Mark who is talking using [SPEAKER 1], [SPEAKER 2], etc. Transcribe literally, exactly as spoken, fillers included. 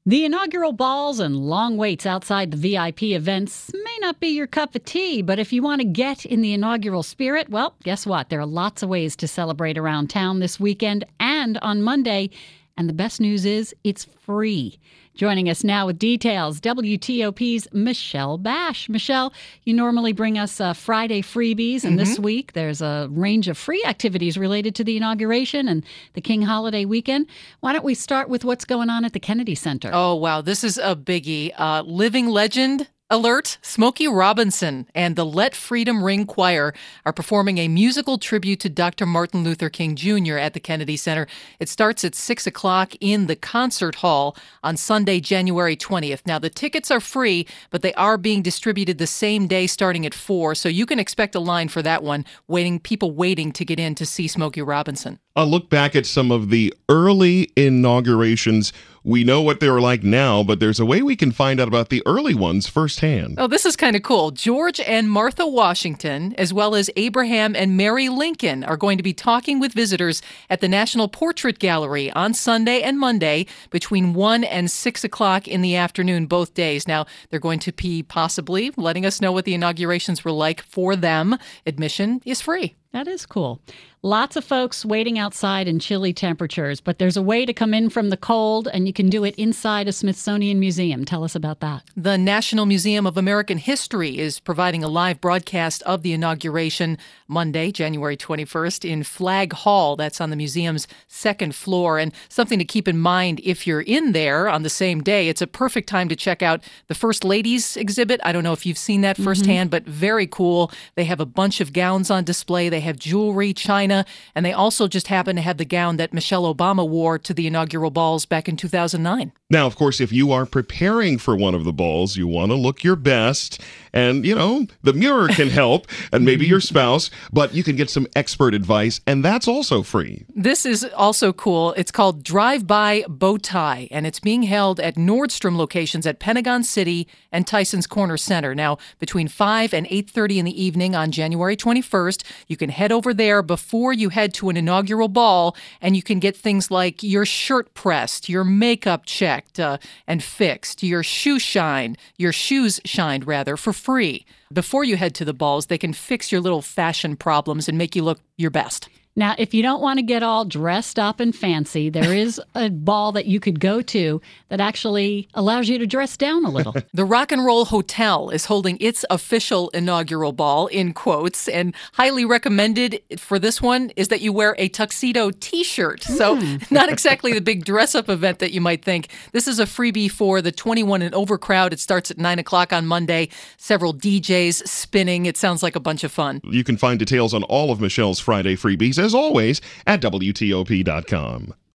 [SPEAKER 1] The inaugural balls and long waits outside the V I P events may not be your cup of tea, but if you want to get in the inaugural spirit, well, guess what? There are lots of ways to celebrate around town this weekend and on Monday. And the best news is it's free. Joining us now with details, W T O P's Michelle Basch. Michelle, you normally bring us uh, Friday freebies, and mm-hmm. this week there's a range of free activities related to the inauguration and the King holiday weekend. Why don't we start with what's going on at the Kennedy Center?
[SPEAKER 2] Oh, wow. This is a biggie. Uh, living legend alert, Smokey Robinson and the Let Freedom Ring Choir are performing a musical tribute to Doctor Martin Luther King Junior at the Kennedy Center. It starts at six o'clock in the concert hall on Sunday, January twentieth. Now, the tickets are free, but they are being distributed the same day starting at four, so you can expect a line for that one, waiting people waiting to get in to see Smokey Robinson.
[SPEAKER 3] I'll look back at some of the early inaugurations. We know what they were like now, but there's a way we can find out about the early ones firsthand.
[SPEAKER 2] Oh, this is kind of cool. George and Martha Washington, as well as Abraham and Mary Lincoln, are going to be talking with visitors at the National Portrait Gallery on Sunday and Monday between one and six o'clock in the afternoon, both days. Now, they're going to be possibly letting us know what the inaugurations were like for them. Admission is free.
[SPEAKER 1] That is cool. Lots of folks waiting outside in chilly temperatures, but there's a way to come in from the cold, and you can do it inside a Smithsonian Museum. Tell us about that.
[SPEAKER 2] The National Museum of American History is providing a live broadcast of the inauguration Monday, January twenty-first, in Flag Hall. That's on the museum's second floor. And something to keep in mind if you're in there on the same day, it's a perfect time to check out the First Ladies exhibit. I don't know if you've seen that firsthand, mm-hmm. but very cool. They have a bunch of gowns on display. They have jewelry, china, and they also just happen to have the gown that Michelle Obama wore to the inaugural balls back in two thousand nine.
[SPEAKER 3] Now, of course, if you are preparing for one of the balls, you want to look your best. And, you know, the mirror can help, and maybe your spouse, but you can get some expert advice, and that's also free.
[SPEAKER 2] This is also cool. It's called Drive-By Bow Tie, and it's being held at Nordstrom locations at Pentagon City and Tyson's Corner Center. Now, between five and eight thirty in the evening on January twenty-first, you can head over there before you head to an inaugural ball, and you can get things like your shirt pressed, your makeup checked uh, and fixed, your shoe shined, your shoes shined, rather, for free. Before you head to the balls, they can fix your little fashion problems and make you look your best.
[SPEAKER 1] Now, if you don't want to get all dressed up and fancy, there is a ball that you could go to that actually allows you to dress down a little.
[SPEAKER 2] The Rock and Roll Hotel is holding its official inaugural ball, in quotes, and highly recommended for this one is that you wear a tuxedo T-shirt. So mm. not exactly the big dress-up event that you might think. This is a freebie for the twenty-one and over crowd. It starts at nine o'clock on Monday. Several D Js spinning. It sounds like a bunch of fun.
[SPEAKER 3] You can find details on all of Michelle's Friday freebies, as always, at W T O P dot com.